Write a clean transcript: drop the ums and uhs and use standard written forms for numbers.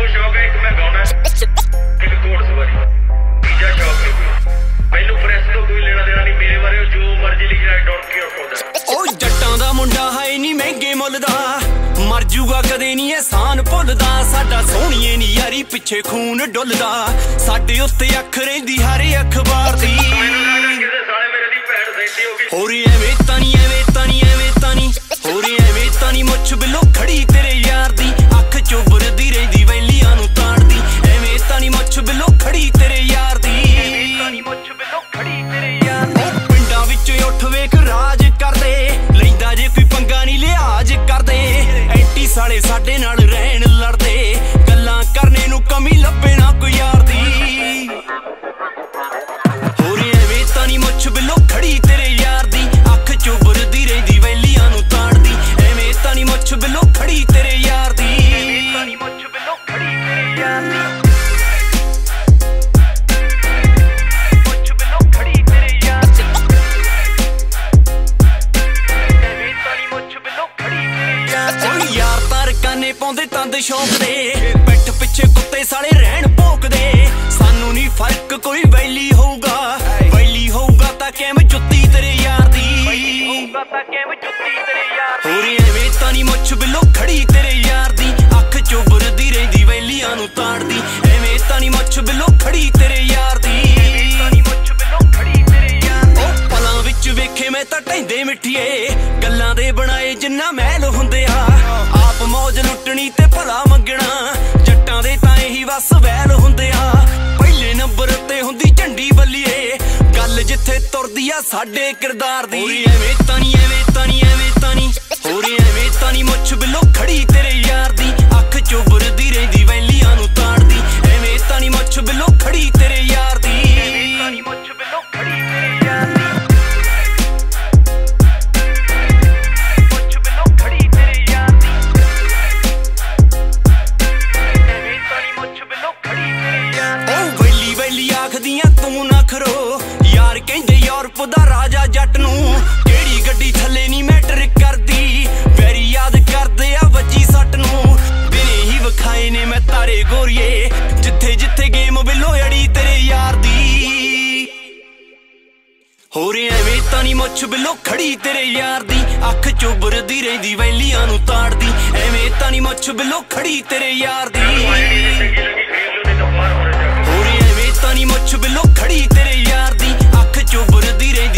ਮੈਨੂੰ ਸ਼ੌਕ ਹੈ ਇੱਕ ਮੈਂ ਗਾਉਣਾ ਇੱਕ ਘੋੜਸਵਾਰੀ ਤੀਜਾ ਸ਼ੌਕ ਹੈ ਮੈਨੂੰ ਪ੍ਰੈਸ ਤੋਂ ਕੋਈ ਲੈਣਾ ਦੇਣਾ ਨਹੀਂ ਮੇਰੇ ਬਾਰੇ ਜੋ ਮਰਜ਼ੀ ਲਿਖਿਆ ਡੋਂਟ ਕੇਅਰ ਫॉर दैट। ਉਹ ਜੱਟਾਂ ਦਾ ਮੁੰਡਾ ਹੈ ਨਹੀਂ ਮਹਿੰਗੇ ਮੁੱਲ ਦਾ ਮਰ ਜੂਗਾ ਕਦੇ ਨਹੀਂ ਇਹਸਾਨ ਭੁੱਲਦਾ ਸਾਡਾ ਸੋਹਣੀਏ ਨੀ ਯਾਰੀ ਪਿੱਛੇ ਖੂਨ ਡੁੱਲਦਾ ਸਾਡੇ ਉੱਤੇ ਅੱਖ ਰਹਿੰਦੀ ਹਰ ਅਖਬਾਰ ਦੀ ਹੋਰ ਐਵੇਂ ਤਾਂ ਨੀ ਐਵੇਂ ਤਾਂ ਨੀ ਐਵੇਂ ਤਾਂ ਨੀ ਹੋਰ ਐਵੇਂ ਤਾਂ ਨੀ ਮੁੱਛ ਬਿੱਲੋ ਖੜੀ ਤੇਰੇ ਯਾਰ ਦੀ ਅੱਖ ਚੁੱਭਦੀ ਰਹਿੰਦੀ ਵੈਲੀਆਂ ਨੂੰ ਤਾੜਦੀ ਐਵੇਂ ਤਾਂ ਨੀ ਮੁੱਛ ਬਿੱਲੋ ਖੜੀ ਤੇਰੇ ਯਾਰ ਦੀ ਮੁੱਛ ਬਿੱਲੋ ਖੜੀ ਤੇਰੇ ਯਾਰ ਦੀ ਪਿੰਡਾਂ ਵਿੱਚ ਉੱਠ ਵੇਖ ਰਾਜ ਕਰਦੇ ਲੈਂਦਾ ਜੇ ਕੋਈ ਪੰਗਾ ਨੀ ਲਿਹਾਜ਼ ਕਰਦੇ ਐਂਟੀ ਸਾਲੇ ਸਾਡੇ ਨਾਲ ਰਹਿਣ ਲੜਦੇ ਗੱਲਾਂ ਕਰਨੇ ਨੂੰ ਕਮੀ ਲੱਭੇ ਨਾ ਕੋਈ ਯਾਰ ਦੀ ਹੋਰ ਐਵੇਂ ਤਾਂ ਨੀ ਮੁੱਛ ਬਿੱਲੋ ਖੜੀ ਤੇਰੇ ਯਾਰ ਦੀ ਅੱਖ ਚੁੱਭਦੀ ਰਹਿੰਦੀ ਵੈਲੀਆਂ ਨੂੰ ਤਾੜਦੀ ਐਵੇਂ ਤਾਂ ਨੀ ਮੁੱਛ ਬਿੱਲੋ ਖੜੀ ਤੇਰੇ ਯਾਰ ਦੀ ਮੁੱਛ ਬਿੱਲੋ ਖੜੀ ਤੇਰੇ ਯਾਰ ਦੀ ਮੁੱਛ ਬਿੱਲੋ ਖੜੀ ਤੇਰੇ ਯਾਰ ਦੀ ਐਵੇਂ ਤਾਂ ਨੀ ਮੁੱਛ ਬਿੱਲੋ ਖੜੀ ਤੇਰੇ ਯਾਰ ਦੀ ਓ ਯਾਰ ਤਾਂ ਰਕਾਨੇ ਪਾਉਂਦੇ ਤੰਦ ਸ਼ੌਂਕ ਦੇ ਪਿੱਠ ਪਿੱਛੇ ਕੁੱਤੇ ਸਾਲੇ ਰਹਿਣ ਭੌਂਕਦੇ ਸਾਨੂੰ ਨੀ ਫਰਕ ਕੋਈ ਵੈਲੀ ਹੋਊਗਾ ਵੈਲੀ ਹੋਊਗਾ ਤਾਂ ਕਿਵੇਂ ਜੁੱਤੀ ਤੇਰੇ ਯਾਰ ਦੀ ਹੋਰ ਐਵੇਂ ਤਾਂ ਨੀ ਮੁੱਛ ਬਿੱਲੋ ਖੜੀ ਤੇਰੇ ਯਾਰ ਦੀ ਅੱਖ ਚੁੱਭਦੀ ਰਹਿੰਦੀ ਵੈਲੀਆਂ ਨੂੰ ਤਾੜਦੀ ਐਵੇਂ ਤਾਂ ਨੀ ਮੁੱਛ ਬਿੱਲੋ ਖੜੀ ਤੇਰੇ ਯਾਰ ਦੀ ਉਹ ਪਲਾਂ ਵਿੱਚ ਵੇਖੇ ਮੈਂ ਤਾਂ ਢੈਂਦੇ ਮਿੱਠੀਏ ਗੱਲਾਂ ਦੇ ਬਣਾਏ ਜਿੰਨਾ ਮਹਿਲ ਹੁੰਦੇ ਆ ਆਪ ਮੌਜ ਲੁੱਟਣੀ ਤੇ ਭਲਾ ਮੰਗਣਾ ਜੱਟਾਂ ਦੇ ਤਾਂ ਇਹੀ ਵਸ ਵੈਲ ਹੁੰਦੇ ਆ ਪਹਿਲੇ ਨੰਬਰ ਤੇ ਹੁੰਦੀ ਝੰਡੀ ਬੱਲੀਏ ਗੱਲ ਜਿੱਥੇ ਤੁਰਦੀ ਆ ਸਾਡੇ ਕਿਰਦਾਰ ਦੀ ਐਵੇਂ ਤਾਂ ਨੀ ਐਵੇਂ ਤਾਂ ਨੀ ਐਵੇਂ ਤਾਂ ਨੀ ਹੋਰ ਐਵੇਂ ਤਾਂ ਨੀ ਮੁੱਛ ਬਿੱਲੋ ਖੜੀ ਤੇਰੇ ਯਾਰ ਦੀ ਅੱਖ ਚੁੱਭਦੀ ਰਹਿੰਦੀ ਵੈਲੀਆਂ ਨੂੰ ਤਾੜਦੀ ਐਵੇਂ ਤਾਂ ਨੀ ਮੁੱਛ ਬਿੱਲੋ ਖੜੀ ਤੇਰੇ ਯਾਰ ਦੀ ਮੁੱਛ ਬਿੱਲੋ ਖੜੀ ਤੇਰੇ ਯਾਰ ਦੀ ਮੁੱਛ ਬਿੱਲੋ ਖੜੀ ਤੇਰੇ ਯਾਰ ਦੀ ਐਵੇਂ ਤਾਂ ਨੀ ਮੁੱਛ ਬਿੱਲੋ ਖੜੀ ਤੇਰੇ ਯਾਰ ਦੀ ਓ ਵੈਲੀ ਵੈਲੀ ਆਖਦੀਆਂ ਤੂੰ ਨਾ ਖਰੋ ਯਾਰ ਕਹਿੰਦੇ ਯੂਰਪ ਦਾ ਰਾਜਾ ਜੱਟ ਨੂੰ ਕਿਹੜੀ ਗੱਡੀ ਥੱਲੇ ਨੀ ਮੈਟਰ ਕਰਦੀ ਵੈਰੀ ਯਾਦ ਕਰਦੇ ਆ ਵੱਜੀ ਸੱਟ ਨੂੰ ਦਿਨੇ ਹੀ ਵਿਖਾਏ ਨੇ ਮੈਂ ਤਾਰੇ ਗੋਰੀਏ ਜਿੱਥੇ ਜਿੱਥੇ ਗੇਮ ਬਿੱਲੋ ਅੜੀ ਤੇਰੇ ਯਾਰ ਦੀ ਹੋਰ ਐਵੇਂ ਤਾਂ ਨੀ ਮੁੱਛ ਬਿੱਲੋ ਖੜੀ ਤੇਰੇ ਯਾਰ ਦੀ ਅੱਖ ਚੁੱਭਦੀ ਰਹਿੰਦੀ ਵੈਲੀਆਂ ਨੂੰ ਤਾੜਦੀ ਐਵੇਂ ਤਾਂ ਨੀ ਮੁੱਛ ਬਿੱਲੋ ਖੜੀ ਤੇਰੇ ਯਾਰ ਦੀ ਹੋਰ ਐਵੇਂ ਤਾਂ ਨੀ ਮੁੱਛ ਬਿੱਲੋ ਖੜੀ ਤੇਰੇ ਯਾਰ ਦੀ ਅੱਖ ਚੁੱਭਦੀ ਰਹਿੰਦੀ